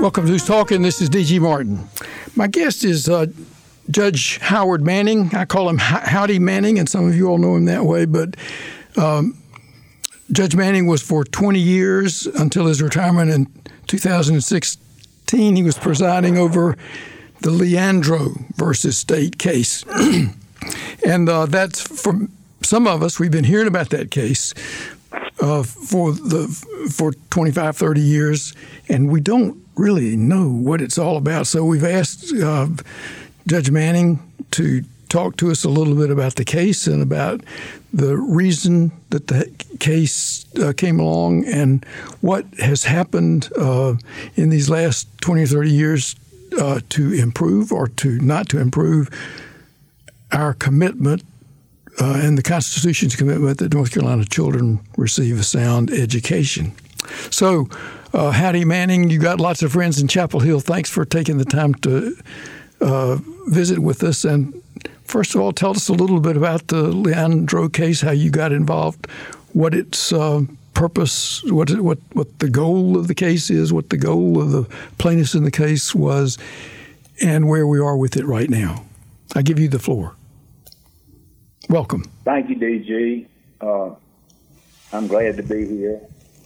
Welcome to Who's Talking. This is D.G. Martin. My guest is Judge Howard Manning. I call him Howdy Manning, and some of you all know him that way. But Judge Manning was for 20 years until his retirement in 2016. He was presiding over the Leandro versus State case. And that's, for some of us, we've been hearing about that case for 25, 30 years, and we don't really know what it's all about. So we've asked Judge Manning to talk to us a little bit about the case and about the reason that the case came along and what has happened in these last 20 or 30 years to improve or to not to improve our commitment and the Constitution's commitment that North Carolina children receive a sound education. So, Howdy Manning, you got lots of friends in Chapel Hill. Thanks for taking the time to visit with us. And first of all, tell us a little bit about the Leandro case, how you got involved, what its purpose, what the goal of the case is, what the goal of the plaintiffs in the case was, and where we are with it right now. I give you the floor. Welcome. Thank you, DG. I'm glad to be here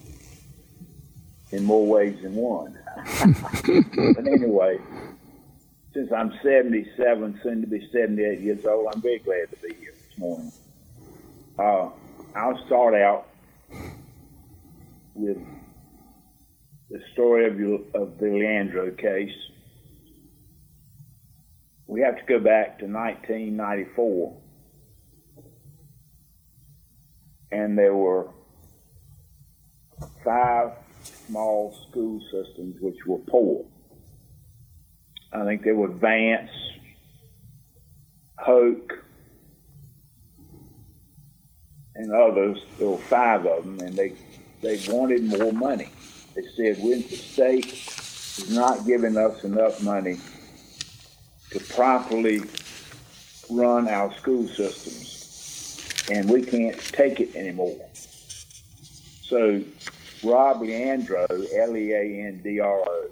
in more ways than one. But anyway, since I'm 77, soon to be 78 years old, I'm very glad to be here this morning. I'll start out with the story of the Leandro case. We have to go back to 1994. And there were 5 small school systems which were poor. I think they were Vance, Hoke, and others. There were 5 of them, and they wanted more money. They said, the state is not giving us enough money to properly run our school systems, and we can't take it anymore. So Rob Leandro, Leandro,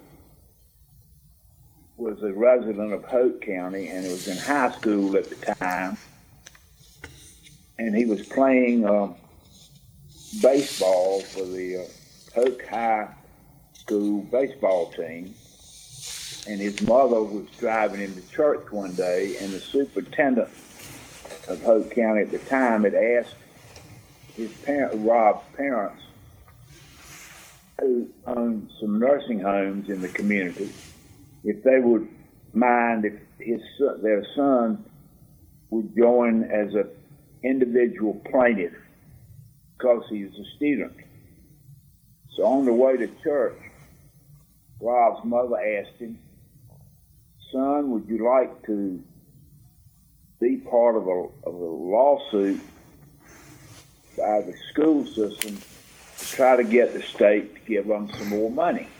was a resident of Hoke County, and was in high school at the time. And he was playing baseball for the Hoke High School baseball team. And his mother was driving him to church one day, and the superintendent of Hoke County at the time had asked Rob's parents, who owned some nursing homes in the community, if they would mind if their son would join as an individual plaintiff because he was a student. So on the way to church, Rob's mother asked him, "Son, would you like to be part of a lawsuit by the school system to try to get the state to give them some more money?"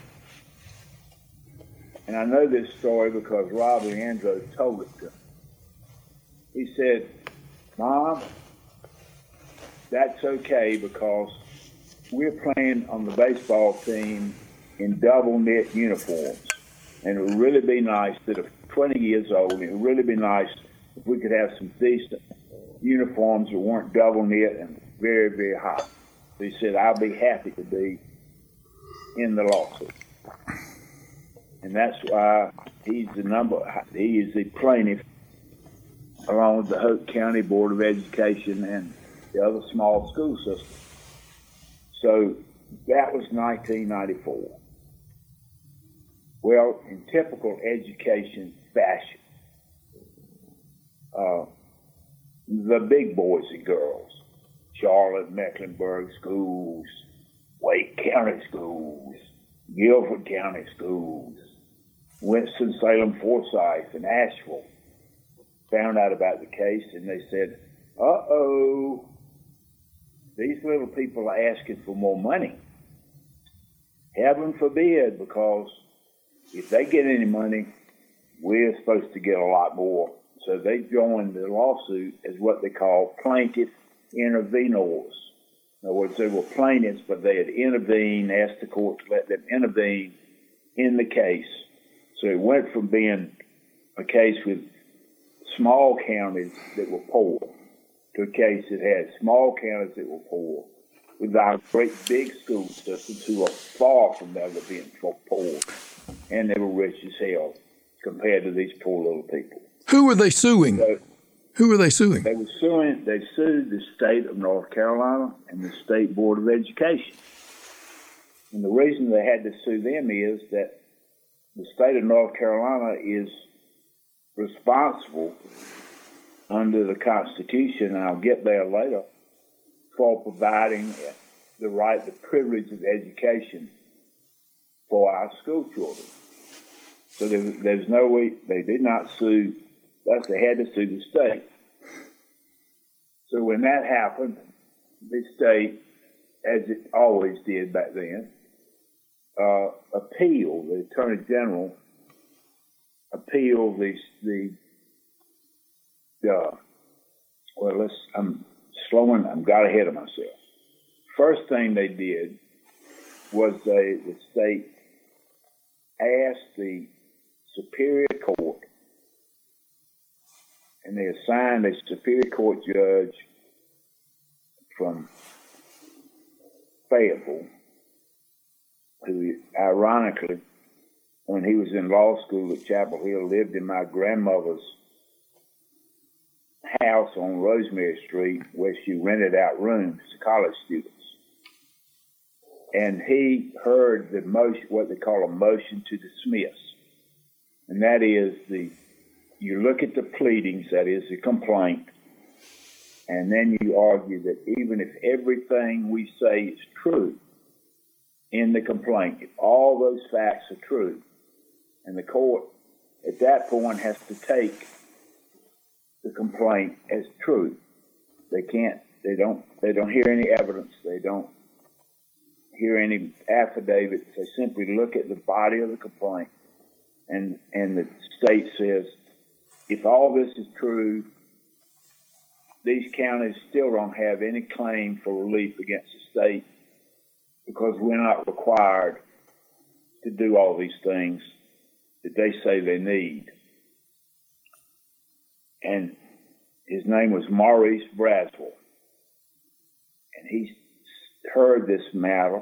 And I know this story because Rob Leandro told it to me. He said, "Mom, that's okay because we're playing on the baseball team in double knit uniforms. And it would really be nice that if 20 years old, it would really be nice if we could have some decent uniforms that weren't double knit and very, very hot." So he said, "I'll be happy to be in the lawsuit." And that's why he is the plaintiff along with the Hoke County Board of Education and the other small school systems. So that was 1994. Well, in typical education fashion, the big boys and girls, Charlotte, Mecklenburg schools, Wake County schools, Guilford County schools, Winston-Salem, Forsyth, and Asheville, found out about the case, and they said, uh-oh, these little people are asking for more money. Heaven forbid, because if they get any money, we're supposed to get a lot more. So they joined the lawsuit as what they call plaintiff intervenors. In other words, they were plaintiffs, but they had intervened, asked the court to let them intervene in the case. So it went from being a case with small counties that were poor to a case that had small counties that were poor with our great big school systems who are far from ever being poor, and they were rich as hell compared to these poor little people. Who were they suing? So, Who were they suing? They sued the state of North Carolina and the State Board of Education. And the reason they had to sue them is that the state of North Carolina is responsible under the Constitution, and I'll get there later, for providing the right, the privilege of education for our school children. So there's no way, they did not sue, thus they had to sue the state. So when that happened, the state, as it always did back then, appealed, the Attorney General appealed I'm got ahead of myself. First thing they did was the state asked the Superior Court, and they assigned a Superior Court judge from Fayetteville, who ironically, when he was in law school at Chapel Hill, lived in my grandmother's house on Rosemary Street, where she rented out rooms to college students. And he heard the motion, what they call a motion to dismiss. And that is you look at the pleadings, that is the complaint, and then you argue that even if everything we say is true in the complaint, if all those facts are true, and the court at that point has to take the complaint as true. They don't hear any evidence. They don't hear any affidavits. They simply look at the body of the complaint, and the state says, if all this is true, these counties still don't have any claim for relief against the state because we're not required to do all these things that they say they need. And his name was Maurice Braswell. And he heard this matter.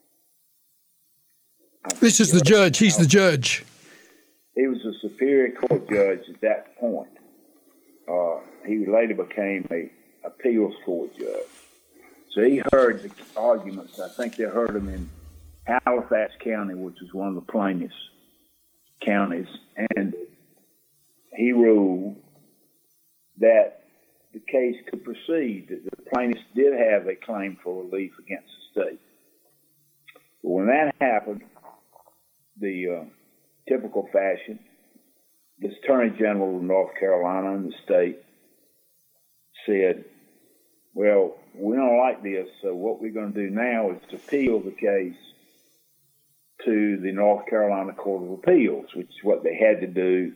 This is the judge. He's the judge. He was a Superior Court judge at that point. He later became a appeals court judge. So he heard the arguments. I think they heard them in Halifax County, which is one of the plaintiffs' counties. And he ruled that the case could proceed, that the plaintiffs did have a claim for relief against the state. But when that happened, the typical fashion, the Attorney General of North Carolina and the state said, well, we don't like this, so what we're going to do now is to appeal the case to the North Carolina Court of Appeals, which is what they had to do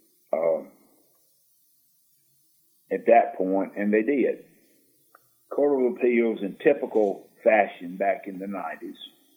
at that point, and they did. Court of Appeals, in typical fashion back in the 90s,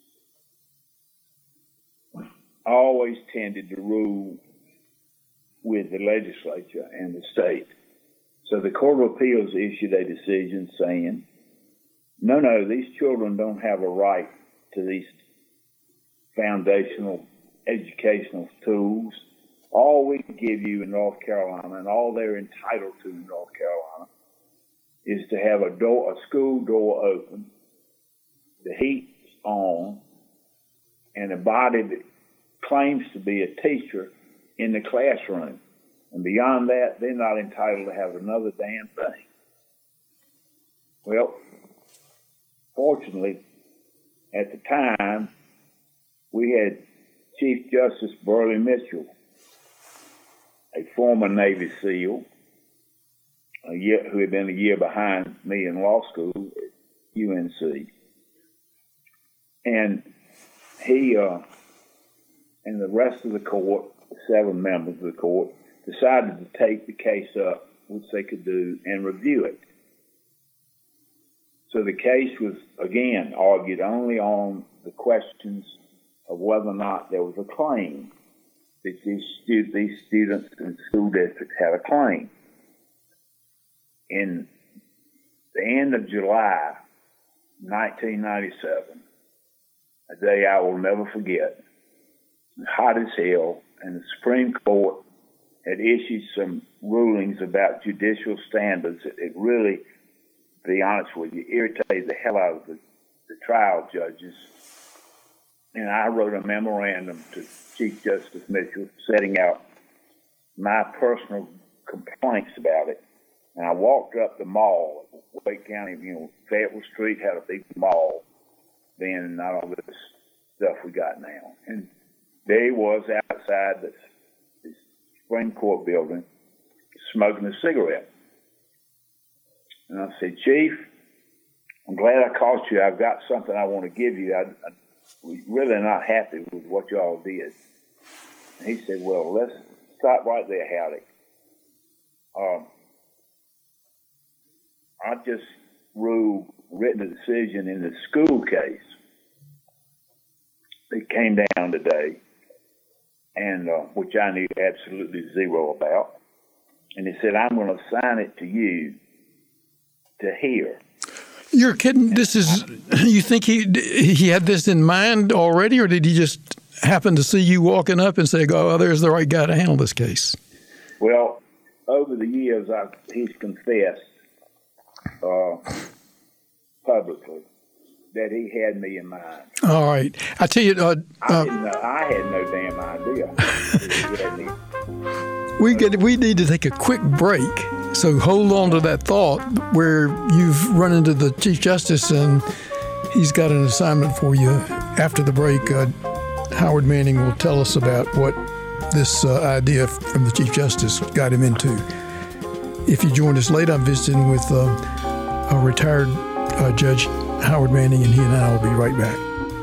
always tended to rule with the legislature and the state. So the Court of Appeals issued a decision saying, no, these children don't have a right to these foundational educational tools. All we can give you in North Carolina, and all they're entitled to in North Carolina, is to have a school door open, the heat's on, and a body that claims to be a teacher in the classroom. And beyond that, they're not entitled to have another damn thing. Well, fortunately, at the time, we had Chief Justice Burley Mitchell, a former Navy SEAL, who had been a year behind me in law school at UNC. And he and the rest of the court, the 7 members of the court, decided to take the case up, which they could do, and review it. So the case was, again, argued only on the questions of whether or not there was a claim that these students in school districts had a claim. In the end of July 1997, a day I will never forget, hot as hell, and the Supreme Court had issued some rulings about judicial standards that it really, to be honest with you, irritated the hell out of the trial judges. And I wrote a memorandum to Chief Justice Mitchell setting out my personal complaints about it. And I walked up the mall, Wake County, Fayetteville Street had a big mall then, not all this stuff we got now. And there he was outside the Supreme Court building, smoking a cigarette. And I said, Chief, I'm glad I caught you. I've got something I want to give you. We're really not happy with what y'all did. And he said, well, let's stop right there, Howdy. I just written a decision in the school case that came down today, and which I knew absolutely zero about. And he said, I'm going to assign it to you to hear. You're kidding. You think he had this in mind already, or did he just happen to see you walking up and say, oh, there's the right guy to handle this case? Well, over the years, he's confessed publicly that he had me in mind. All right. I tell you, I had no damn idea that he had me. We need to take a quick break. So hold on to that thought where you've run into the Chief Justice and he's got an assignment for you. After the break, Howard Manning will tell us about what this idea from the Chief Justice got him into. If you joined us late, I'm visiting with a retired Judge Howard Manning, and he and I will be right back.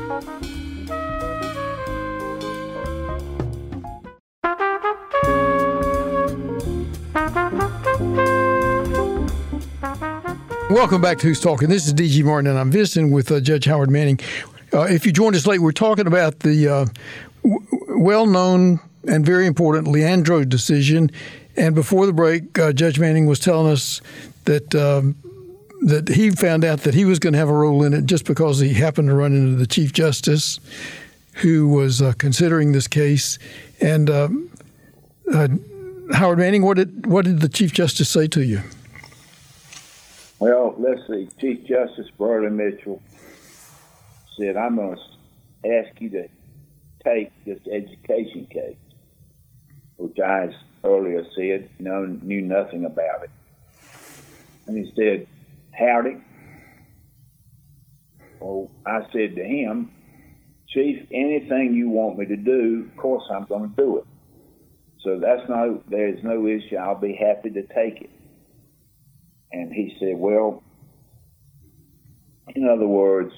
Welcome back to Who's Talking. This is D.G. Martin, and I'm visiting with Judge Howard Manning. If you joined us late, we're talking about the well-known and very important Leandro decision. And before the break, Judge Manning was telling us that he found out that he was going to have a role in it just because he happened to run into the Chief Justice who was considering this case. And Howard Manning, what did the Chief Justice say to you? Well, let's see. Chief Justice Burley Mitchell said, I'm going to ask you to take this education case, which I, as earlier said, knew nothing about it. And he said, Howdy. Well, I said to him, Chief, anything you want me to do, of course I'm going to do it. So there's no issue. I'll be happy to take it. And he said, well, in other words,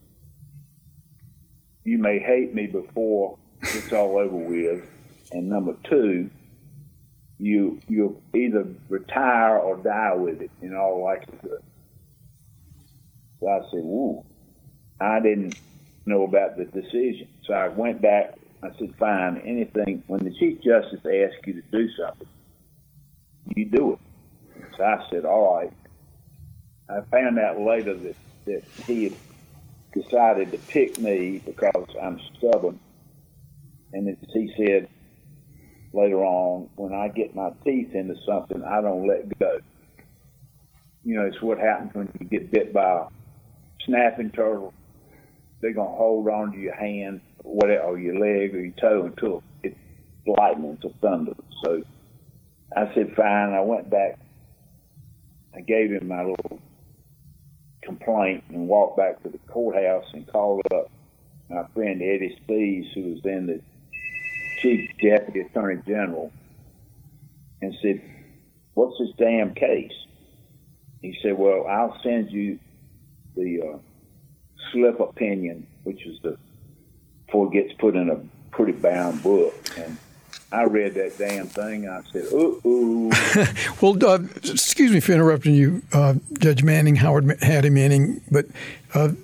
you may hate me before it's all over with. And number two, you'll either retire or die with it in all likelihood. So I said, woo, I didn't know about the decision. So I went back. I said, fine, anything. When the Chief Justice asks you to do something, you do it. So I said, all right. I found out later that he had decided to pick me because I'm stubborn. And as he said later on, when I get my teeth into something, I don't let go. It's what happens when you get bit by a snapping turtle. They're going to hold on to your hand, or your leg or your toe until it's lightning or thunder. So I said, fine. I went back. I gave him my little complaint and walked back to the courthouse and called up my friend Eddie Spees, who was then the Chief Deputy Attorney General, and said, what's this damn case? He said, well, I'll send you the slip opinion, which is before it gets put in a pretty bound book. And I read that damn thing, and I said, ooh. Well, excuse me for interrupting you, Judge Manning, Howard Hattie Manning, but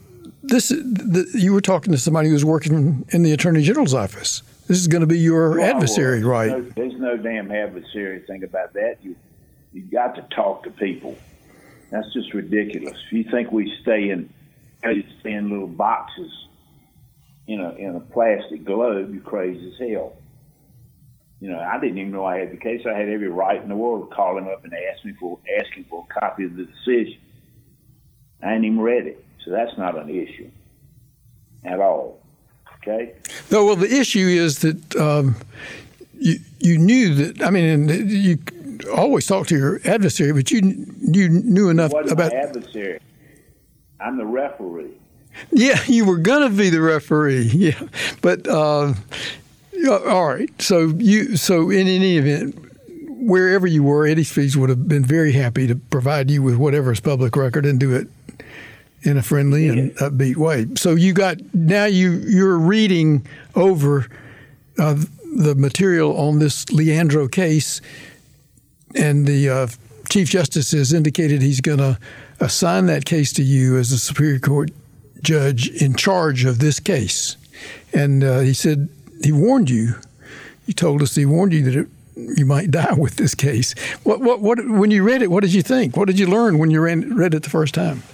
you were talking to somebody who was working in the Attorney General's office. This is going to be your adversary, right? There's no damn adversary thing about that. You got to talk to people. That's just ridiculous. If you think we stay in little boxes, in a plastic globe, you're crazy as hell. I didn't even know I had the case. I had every right in the world to call him up and asking for a copy of the decision. I hadn't even read it, so that's not an issue at all. Okay. No, well, the issue is that you knew that. I mean, you always talk to your adversary, but you knew enough about. My adversary. I'm the referee. Yeah, you were gonna be the referee. Yeah, but all right. So in any event, wherever you were, Eddie Speeds would have been very happy to provide you with whatever is public record and do it in a friendly and upbeat way. So you're reading over the material on this Leandro case, and the Chief Justice has indicated he's going to assign that case to you as a Superior Court judge in charge of this case. And he said he warned you. He told us he warned you that you might die with this case. What when you read it, what did you think? What did you learn when you read it the first time?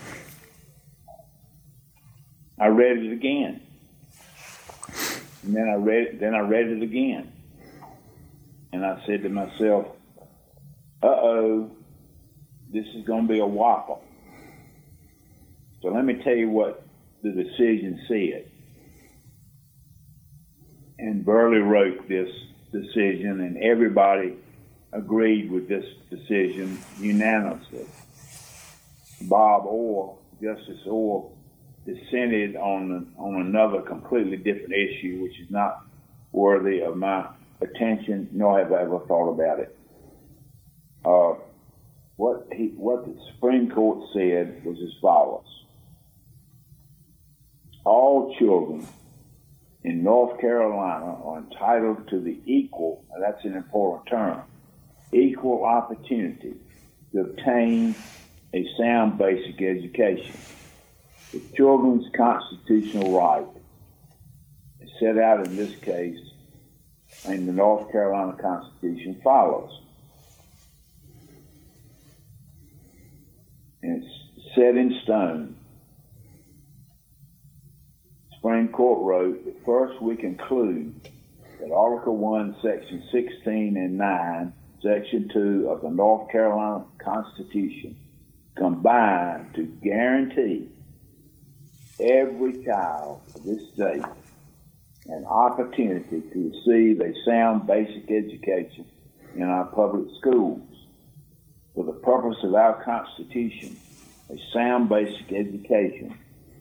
I read it again, and then I read it again, and I said to myself, "Uh-oh, this is going to be a whopper." So let me tell you what the decision said. And Burley wrote this decision, and everybody agreed with this decision unanimously. Bob Orr, Justice Orr, dissented on another completely different issue, which is not worthy of my attention, nor have I ever thought about it. What the Supreme Court said was as follows: all children in North Carolina are entitled to the equal, and that's an important term, equal opportunity to obtain a sound basic education. The children's constitutional right is set out in this case, and the North Carolina Constitution follows. And it's set in stone. Supreme Court wrote that first we conclude that Article 1, Section 16 and 9, Section 2 of the North Carolina Constitution combine to guarantee every child of this state an opportunity to receive a sound basic education in our public schools. For the purpose of our Constitution, a sound basic education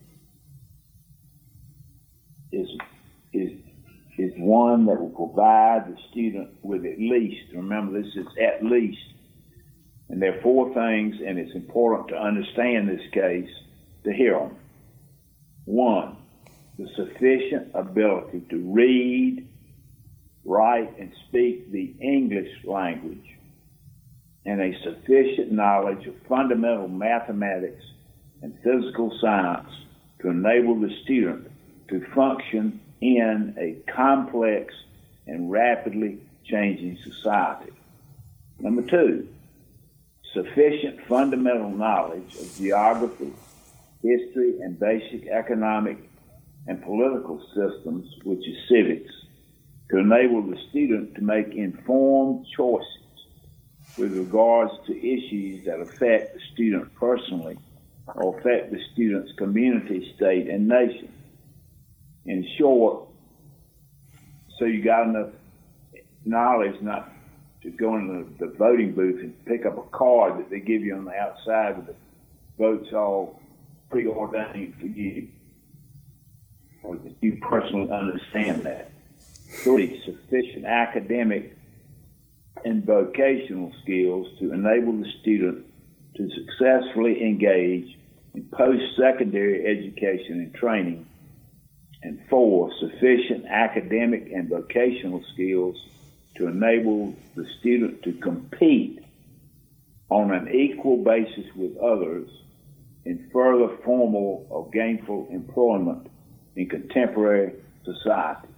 is one that will provide the student with at least, remember this is at least, and there are four things, and it's important to understand this case to hear them. One, the sufficient ability to read, write, and speak the English language, and a sufficient knowledge of fundamental mathematics and physical science to enable the student to function in a complex and rapidly changing society. Number two, sufficient fundamental knowledge of geography, history, and basic economic and political systems, which is civics, to enable the student to make informed choices with regards to issues that affect the student personally or affect the student's community, state, and nation. In short, so you got enough knowledge not to go into the voting booth and pick up a card that they give you on the outside with the votes all preordained for you, or that you personally understand that. Three, sufficient academic and vocational skills to enable the student to successfully engage in post-secondary education and training. And four, sufficient academic and vocational skills to enable the student to compete on an equal basis with others in further formal or gainful employment in contemporary society.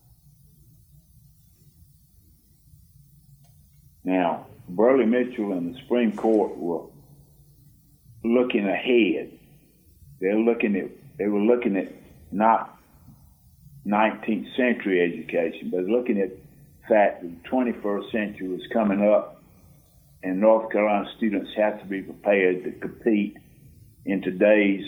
Now, Burley Mitchell and the Supreme Court were looking ahead. They were looking at not 19th century education, but looking at the fact that the 21st century was coming up, and North Carolina students have to be prepared to compete in today's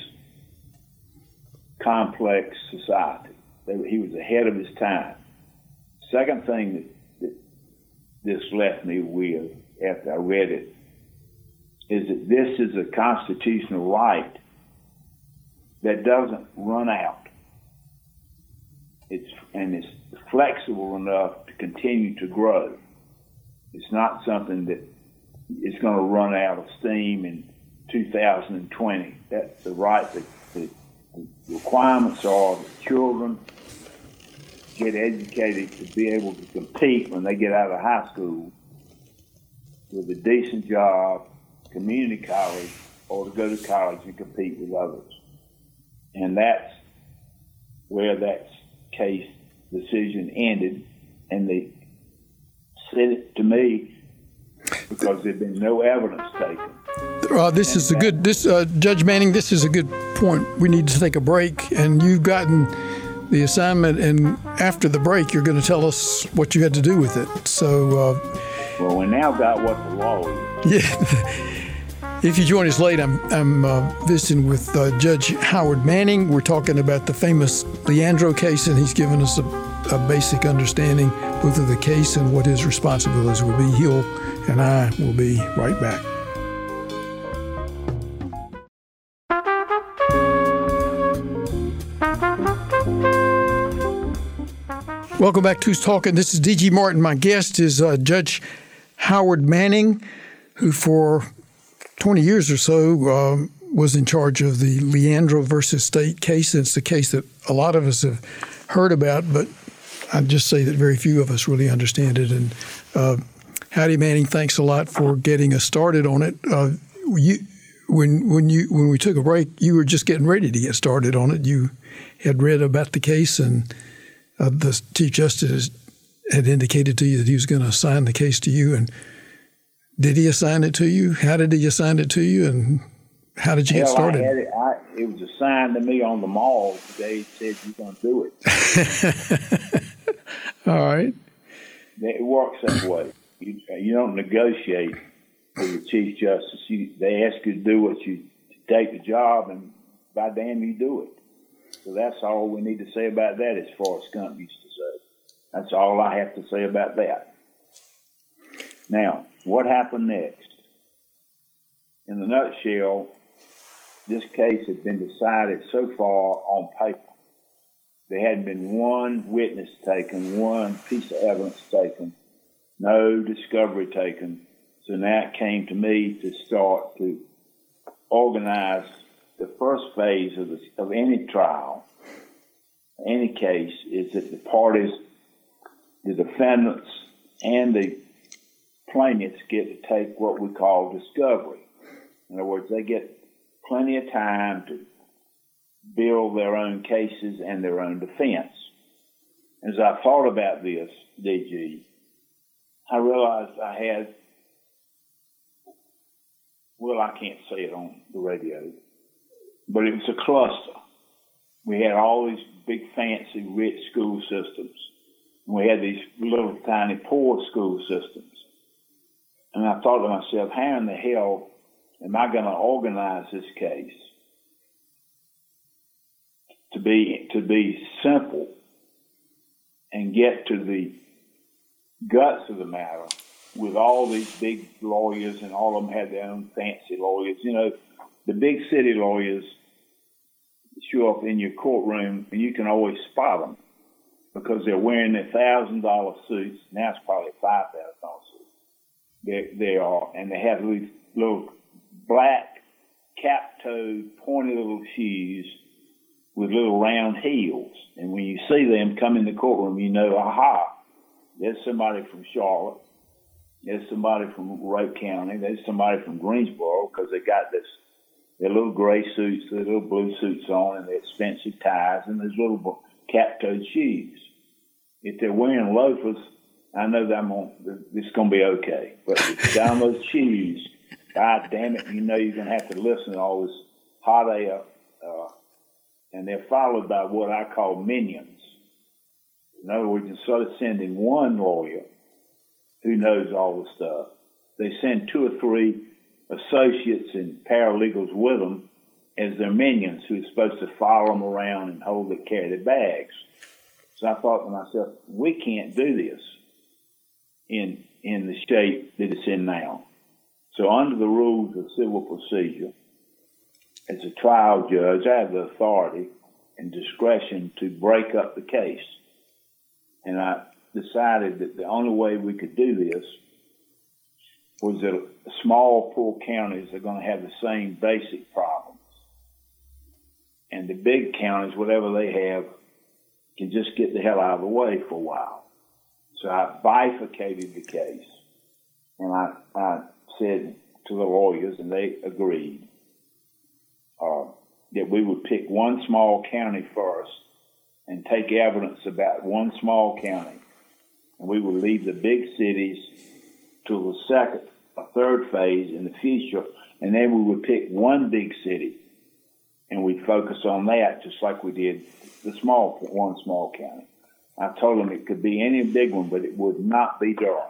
complex society. He was ahead of his time. Second thing that this left me with after I read it is that this is a constitutional right that doesn't run out. It's flexible enough to continue to grow. It's not something that is going to run out of steam in 2020. That's the right. The requirements are that children get educated to be able to compete when they get out of high school with a decent job, community college, or to go to college and compete with others. And that's where that case decision ended. And they said it to me because there'd been no evidence taken. Judge Manning, this is a good point. We need to take a break, and you've gotten the assignment, and after the break, you're going to tell us what you had to do with it. So, well, we now got what the law is. Yeah. If you join us late, I'm visiting with Judge Howard Manning. We're talking about the famous Leandro case, and he's given us a basic understanding both of the case and what his responsibilities will be. He'll and I will be right back. Welcome back to Who's Talking. This is D.G. Martin. My guest is Judge Howard Manning, who for 20 years or so was in charge of the Leandro versus State case. It's a case that a lot of us have heard about, but I'd just say that very few of us really understand it. And Howdy Manning, thanks a lot for getting us started on it. When we took a break, you were just getting ready to get started on it. You had read about the case, and the Chief Justice had indicated to you that he was going to assign the case to you. And did he assign it to you? How did he assign it to you? And how did you get started? It was assigned to me on the mall the day he said you're going to do it. All right. It works that way. You don't negotiate with the Chief Justice. They ask you to do what to take the job, and by damn, you do it. So that's all we need to say about that, as Forrest Gump used to say. That's all I have to say about that. Now, what happened next? In the nutshell, this case had been decided so far on paper. There hadn't been one witness taken, one piece of evidence taken, no discovery taken. So now it came to me to start to organize the first phase of any trial, any case, is that the parties, the defendants, and the plaintiffs get to take what we call discovery. In other words, they get plenty of time to build their own cases and their own defense. As I thought about this, DG, I realized I had, well, I can't say it on the radio, but it was a cluster. We had all these big, fancy, rich school systems. And we had these little, tiny, poor school systems. And I thought to myself, how in the hell am I going to organize this case to be simple and get to the guts of the matter with all these big lawyers, and all of them had their own fancy lawyers. You know, the big city lawyers show up in your courtroom, and you can always spot them because they're wearing their $1,000 suits. Now it's probably $5,000 suits. They are, and they have these little black cap-toed, pointy little shoes with little round heels. And when you see them come in the courtroom, you know, aha, there's somebody from Charlotte. There's somebody from Roe County. There's somebody from Greensboro, because they got this their little gray suits, their little blue suits on, and their expensive ties, and those little cap-toed shoes. If they're wearing loafers, I know that it's going to be okay. But if you down those shoes, God damn it, you know you're going to have to listen to all this hot air. And they're followed by what I call minions. In other words, instead of sending one lawyer who knows all the stuff, they send 2 or 3 associates and paralegals with them as their minions who are supposed to follow them around and carry their bags. So I thought to myself, we can't do this in the shape that it's in now. So under the rules of civil procedure, as a trial judge, I have the authority and discretion to break up the case. And I decided that the only way we could do this was that small, poor counties are going to have the same basic problems. And the big counties, whatever they have, can just get the hell out of the way for a while. So I bifurcated the case. And I said to the lawyers, and they agreed, that we would pick one small county first and take evidence about one small county. And we would leave the big cities to the second or third phase in the future. And then we would pick one big city and we'd focus on that just like we did one small county. I told them it could be any big one, but it would not be Durham.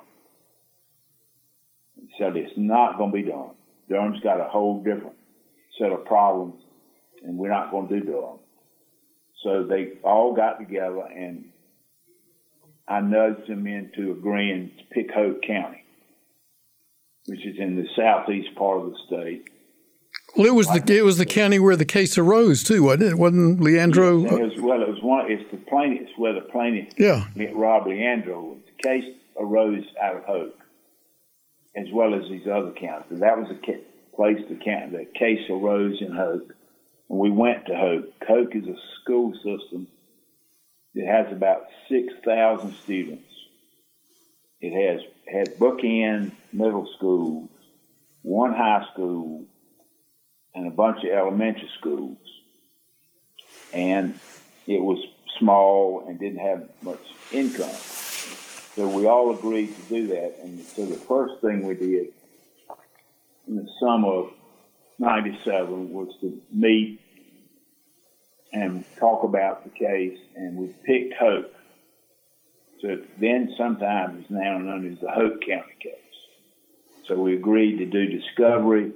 So it's not going to be Durham. Durham's got a whole different set of problems, and we're not going to do Durham. So they all got together, and I nudged them into agreeing to pick Hoke County, which is in the southeast part of the state. Well, it was the county where the case arose too, wasn't it? Wasn't Leandro? Yes, it's the plaintiff. It's where the plaintiff, Rob Leandro. The case arose out of Hoke, as well as these other counties. But that was the place the case arose in Hoke, and we went to Hoke. Hoke is a school system that has about 6,000 students. It had bookend middle schools, one high school, and a bunch of elementary schools. And it was small and didn't have much income. So we all agreed to do that. And so the first thing we did in the summer of 97 was to meet and talk about the case, and we picked Hoke. So then sometimes it's now known as the Hoke County case. So we agreed to do discovery,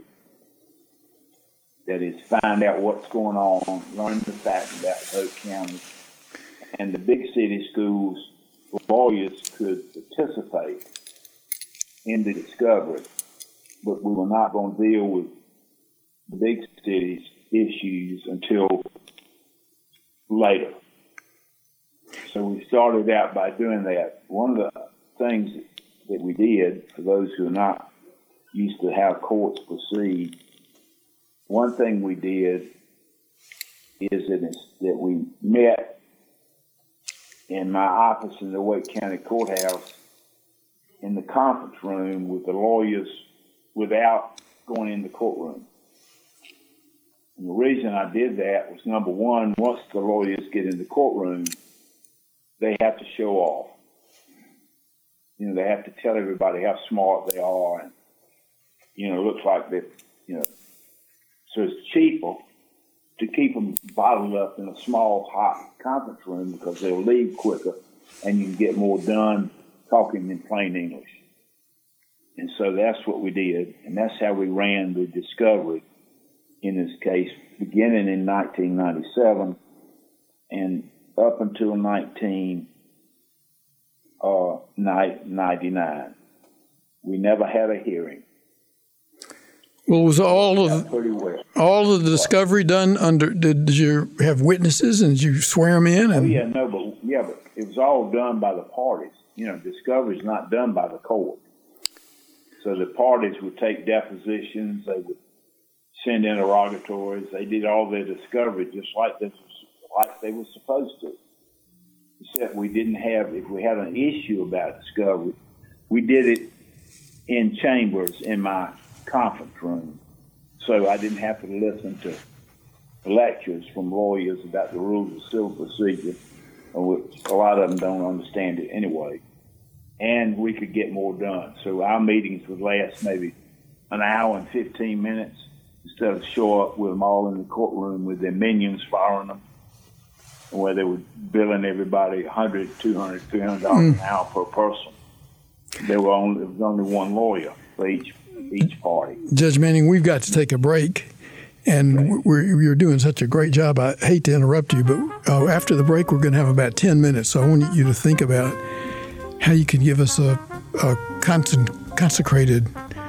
that is, find out what's going on, learn the facts about Hoke County. And the big city schools, lawyers could participate in the discovery, but we were not going to deal with the big cities' issues until later. So we started out by doing that. One of the things that we did, for those who are not used to how courts proceed, one thing we did is that we met in my office in the Wake County Courthouse in the conference room with the lawyers without going in the courtroom. And the reason I did that was, number one, once the lawyers get in the courtroom, they have to show off. They have to tell everybody how smart they are, and it looks like they, so it's cheaper to keep them bottled up in a small, hot conference room because they'll leave quicker and you can get more done talking in plain English. And so that's what we did, and that's how we ran the discovery in this case, beginning in 1997 and up until 1999. We never had a hearing. Well, was all of the discovery done under? Did you have witnesses and did you swear them in? But it was all done by the parties. Discovery is not done by the court. So the parties would take depositions. They would send interrogatories. They did all their discovery just like they were supposed to. Except we didn't have. If we had an issue about discovery, we did it in chambers in my conference room. so I didn't have to listen to lectures from lawyers about the rules of civil procedure, which a lot of them don't understand it anyway. And we could get more done. So our meetings would last maybe an hour and 15 minutes instead of show up with them all in the courtroom with their minions following them, where they were billing everybody $100, $200, $300 an hour per person. There was only one lawyer for each party. Judge Manning, we've got to take a break, and you're doing such a great job. I hate to interrupt you, but after the break, we're going to have about 10 minutes. So I want you to think about how you can give us a consecrated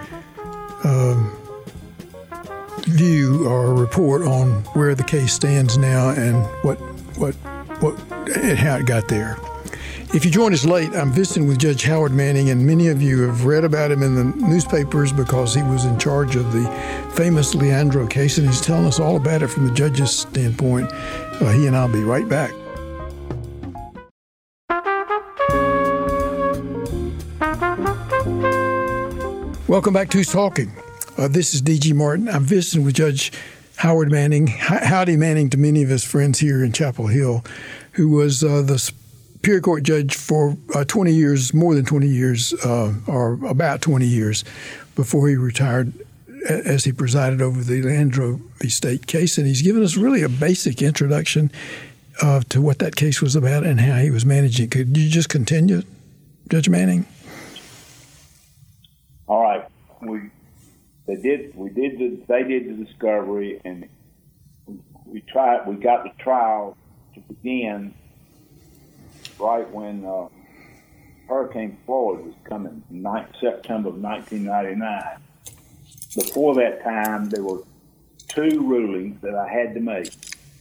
view or report on where the case stands now and what and how it got there. If you join us late, I'm visiting with Judge Howard Manning, and many of you have read about him in the newspapers because he was in charge of the famous Leandro case, and he's telling us all about it from the judge's standpoint. He and I'll be right back. Welcome back to Who's Talking. This is D.G. Martin. I'm visiting with Judge Howard Manning, Howdy Manning to many of his friends here in Chapel Hill, who was the Superior Court judge for 20 years, more than 20 years, or about 20 years before he retired, as he presided over the Leandro estate case. And he's given us really a basic introduction to what that case was about and how he was managing. Could you just continue, Judge Manning? All right. They did the discovery, and we got the trial to begin right when Hurricane Floyd was coming in September of 1999. Before that time, there were two rulings that I had to make.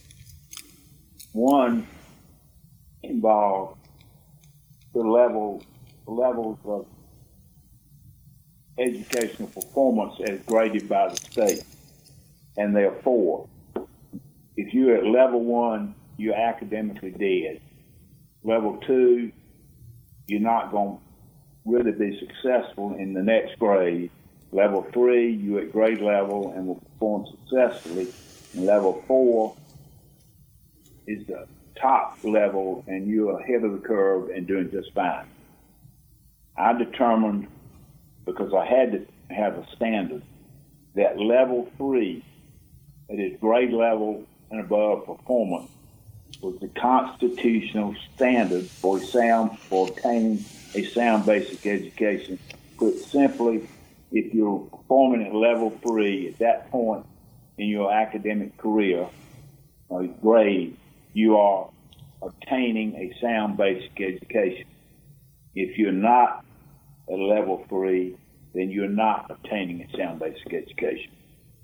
One involved the levels of educational performance as graded by the state, and there are four. If you're at level 1, you're academically dead. Level 2, you're not going to really be successful in the next grade. Level 3, you're at grade level and will perform successfully. And level 4 is the top level, and you're ahead of the curve and doing just fine. I determined, because I had to have a standard, that level 3, that is grade level and above performance, was the constitutional standard for obtaining a sound basic education. Put simply, if you're performing at level 3 at that point in your academic career or grade, you are obtaining a sound basic education. If you're not at level 3, then you're not obtaining a sound basic education.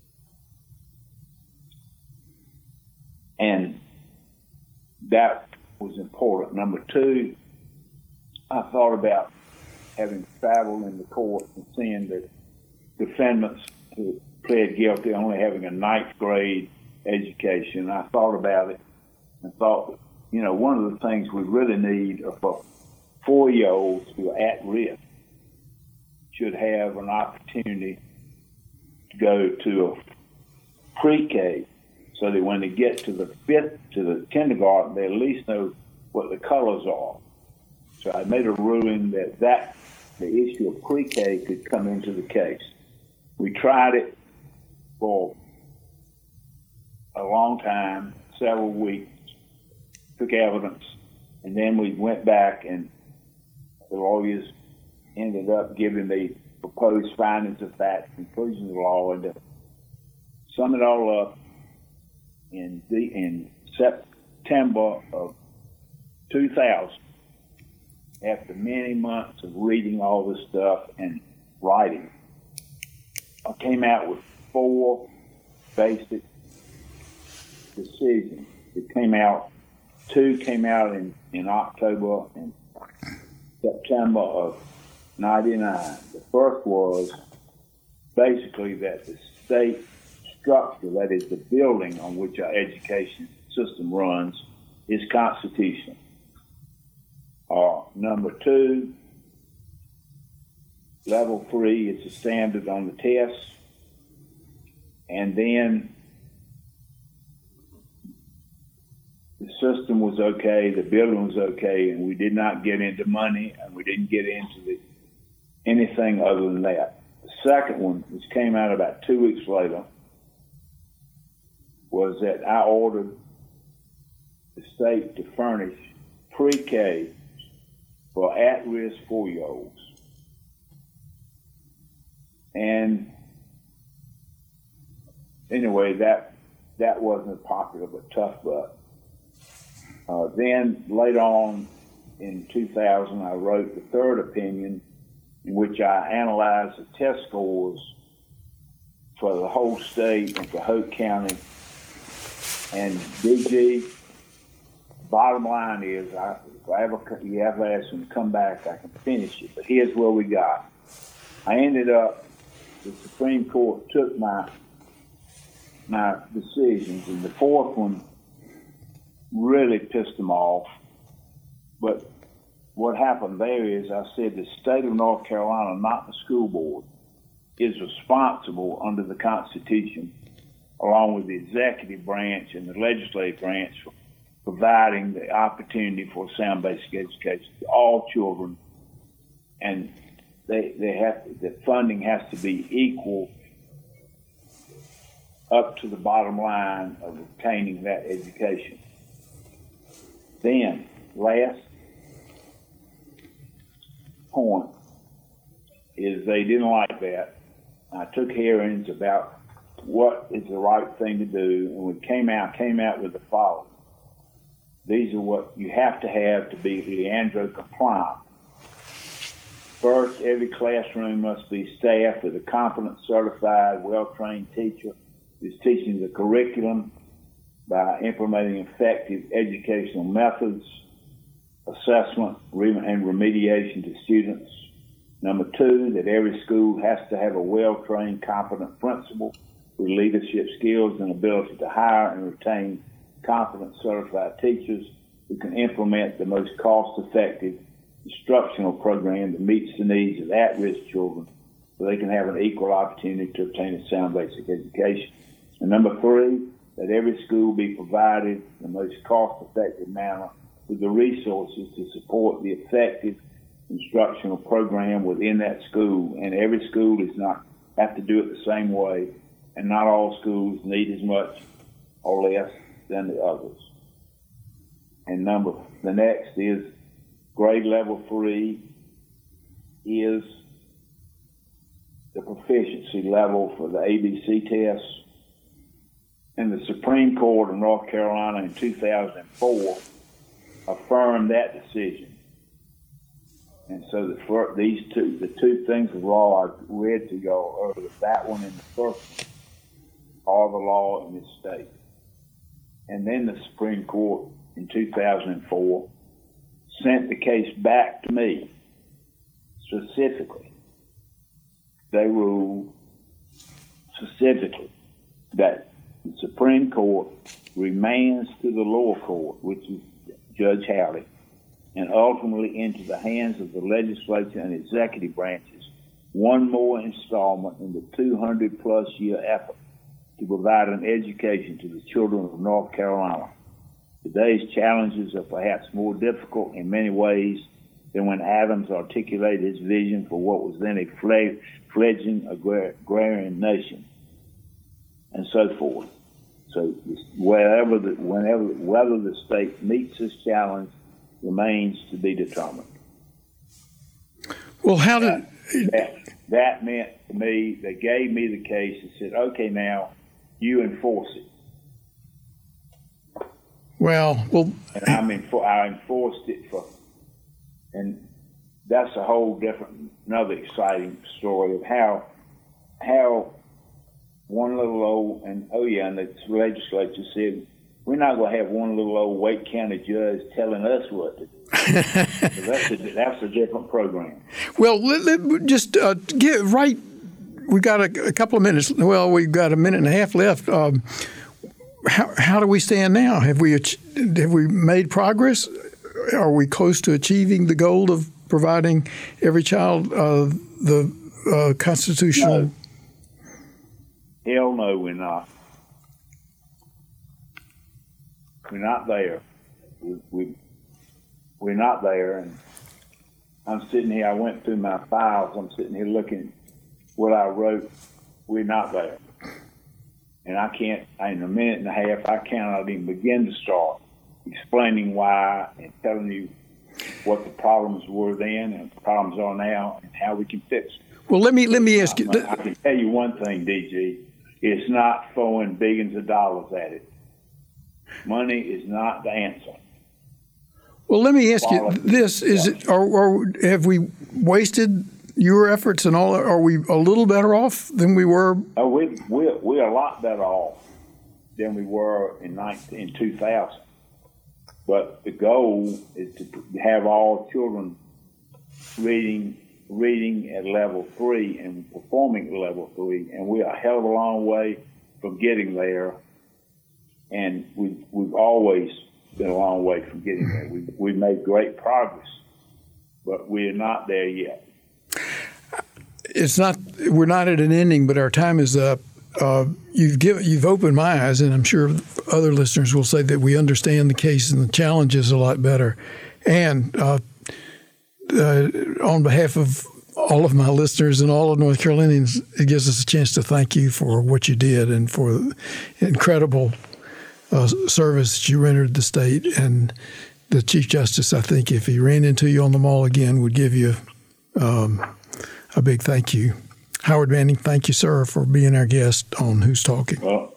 And that was important. Number 2, I thought about having traveled in the court and seeing that defendants who pled guilty only having a 9th grade education. I thought about it and thought, one of the things we really need are for 4-year-olds who are at risk should have an opportunity to go to a pre-K, so that when they get to the kindergarten, they at least know what the colors are. So I made a ruling that the issue of pre-K could come into the case. We tried it for a long time, several weeks, took evidence, and then we went back, and the lawyers ended up giving the proposed findings of fact, conclusions of law, and to sum it all up, in September of 2000, after many months of reading all this stuff and writing, I came out with 4 basic decisions. It came out, 2 came out in October and September of 99. The first was basically that the state structure, that is the building on which our education system runs, is constitutional. Number 2, level 3 is the standard on the test. And then the system was okay, the building was okay, and we did not get into money, and we didn't get into anything other than that. The second one, which came out about 2 weeks later, was that I ordered the state to furnish pre-K for at-risk 4-year-olds. And anyway, that wasn't popular, but tough but. Then later on in 2000, I wrote the third opinion, in which I analyzed the test scores for the whole state and for Hoke County. And DG, bottom line is, if you ever ask them to come back, I can finish it. But here's where we got. I ended up, the Supreme Court took my decisions, and the fourth one really pissed them off. But what happened there is I said the state of North Carolina, not the school board, is responsible under the Constitution, along with the executive branch and the legislative branch, for providing the opportunity for sound basic education to all children. And the funding has to be equal up to the bottom line of obtaining that education. Then, last point is they didn't like that. I took hearings about what is the right thing to do, and we came out with the following. These are what you have to be Leandro compliant. First, every classroom must be staffed with a competent, certified, well-trained teacher who is teaching the curriculum by implementing effective educational methods, assessment, and remediation to students. Number two, that every school has to have a well-trained, competent principal with leadership skills and ability to hire and retain competent, certified teachers who can implement the most cost-effective instructional program that meets the needs of at-risk children so they can have an equal opportunity to obtain a sound basic education. And number three, that every school be provided the most cost-effective manner with the resources to support the effective instructional program within that school. And every school does not have to do it the same way, and not all schools need as much or less than the others. And the next is grade level 3 is the proficiency level for the ABC test. And the Supreme Court of North Carolina in 2004 affirmed that decision. And so the two things of law I read to y'all earlier, that one and the first one, are the law in this state. And then the Supreme Court in 2004 sent the case back to me specifically. They ruled specifically that the Supreme Court remains to the lower court, which is Judge Howley, and ultimately into the hands of the legislature and executive branches, one more installment in the 200-plus year effort to provide an education to the children of North Carolina. Today's challenges are perhaps more difficult in many ways than when Adams articulated his vision for what was then a fledgling agrarian nation, and so forth. So whether the state meets this challenge remains to be determined. Well, that meant to me, they gave me the case and said, okay, now you enforce it. And I enforced it and that's a whole different, another exciting story of how one little old, and the legislature said, we're not going to have one little old Wake County judge telling us what to do. So that's a different program. Well, just get right. We got a couple of minutes. Well, we've got a minute and a half left. How do we stand now? Have we made progress? Are we close to achieving the goal of providing every child the constitutional? No. Hell no, we're not. We're not there. We're not there. And I'm sitting here. I went through my files. I'm sitting here looking at what I wrote. We're not there. And I can't, in a minute and a half, I cannot even begin to start explaining why and telling you what the problems were then and the problems are now and how we can fix them. Well, let me ask you. I can tell you one thing, DG. It's not throwing billions of dollars at it. Money is not the answer. Well, let me ask you this: have we wasted your efforts and all? Are we a little better off than we were? Oh, we're a lot better off than we were in 2000. But the goal is to have all children reading at level 3 and performing at level 3, and we're a hell of a long way from getting there. And we've always been a long way from getting there. We've made great progress, but we're not there yet. We're not at an ending, but our time is up. You've opened my eyes, and I'm sure other listeners will say that we understand the case and the challenges a lot better. And on behalf of all of my listeners and all of North Carolinians, it gives us a chance to thank you for what you did and for the incredible service that you rendered the state. And the Chief Justice, I think, if he ran into you on the mall again, would give you a big thank you. Howard Manning, thank you, sir, for being our guest on Who's Talking. Well,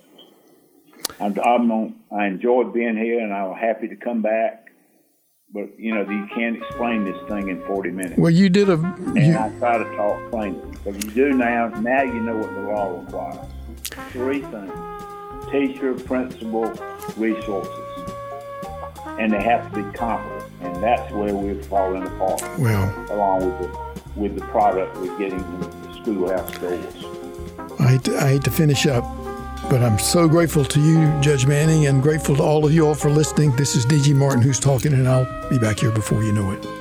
I enjoyed being here, and I'm happy to come back. But, you can't explain this thing in 40 minutes. Well, you did And I try to talk plainly. But you do now. Now you know what the law requires. 3 things: teacher, principal, resources. And they have to be competent. And that's where we're falling apart. Well, along with the product we're getting in the schoolhouse doors. I hate to finish up, but I'm so grateful to you, Judge Manning, and grateful to all of you all for listening. This is D.G. Martin Who's Talking, and I'll be back here before you know it.